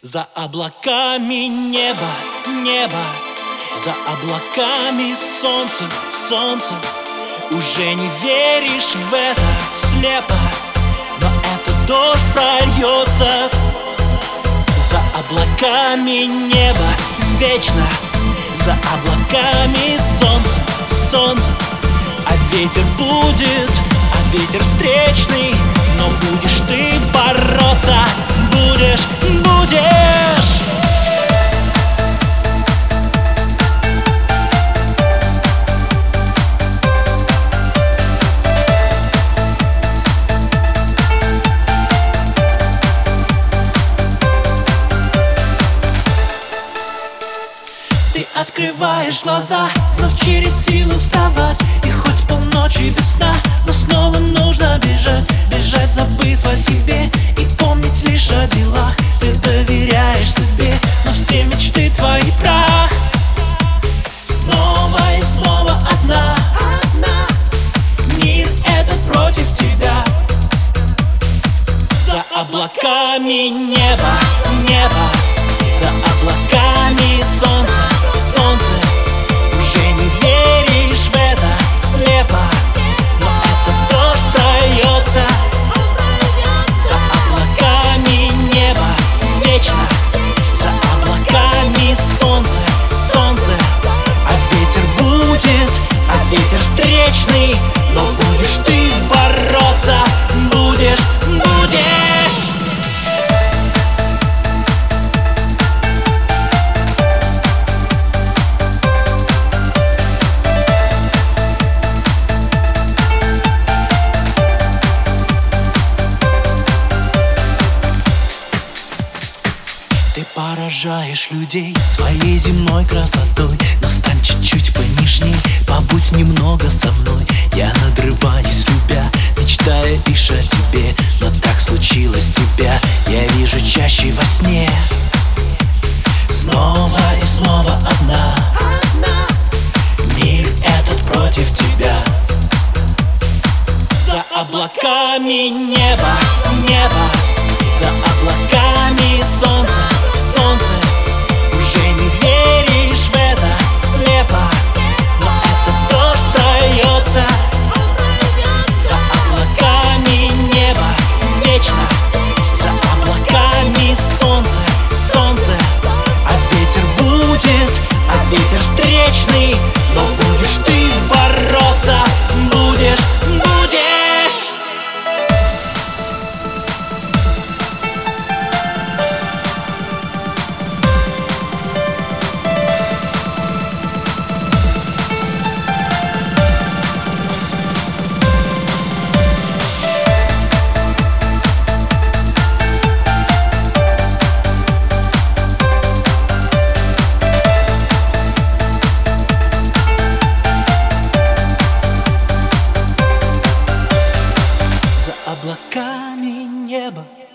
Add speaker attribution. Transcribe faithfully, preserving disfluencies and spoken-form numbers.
Speaker 1: За облаками небо, небо, за облаками солнце, солнце. Уже не веришь в это слепо, но этот дождь прольется. За облаками небо вечно, за облаками солнце, солнце. А ветер будет, а ветер встречный, но будешь ты бороться, будешь, будешь. Ты открываешь глаза, вновь через силу вставать. И хоть полночи без сна, но снова нужно бежать. Бежать, забыв о себе, и помнить лишь о делах. Ты доверяешь себе, но все мечты твои прах. Снова и снова одна, одна. Мир этот против тебя. За облаками небо, небо, за облаками солнце, солнце. Уже не веришь в это слепо, но этот дождь прольется. За облаками небо вечно, за облаками солнце, солнце. А ветер будет, а ветер встречный, но будешь ты бороться, будешь, будешь. Ты поражаешь людей своей земной красотой, но стань чуть-чуть понежней, побудь немного со мной. Я надрываюсь, любя, мечтая лишь о тебе, но так случилось тебя я вижу чаще во сне. Снова и снова одна, одна. Мир этот против тебя. За облаками небо, небо, за облаками солнце, солнце. Уже не веришь в это слепо, но этот дождь прольется. За облаками небо вечно, за облаками солнце, солнце. А ветер будет, а ветер встречный, но будешь ты бороться, будешь, будешь. Облаками небо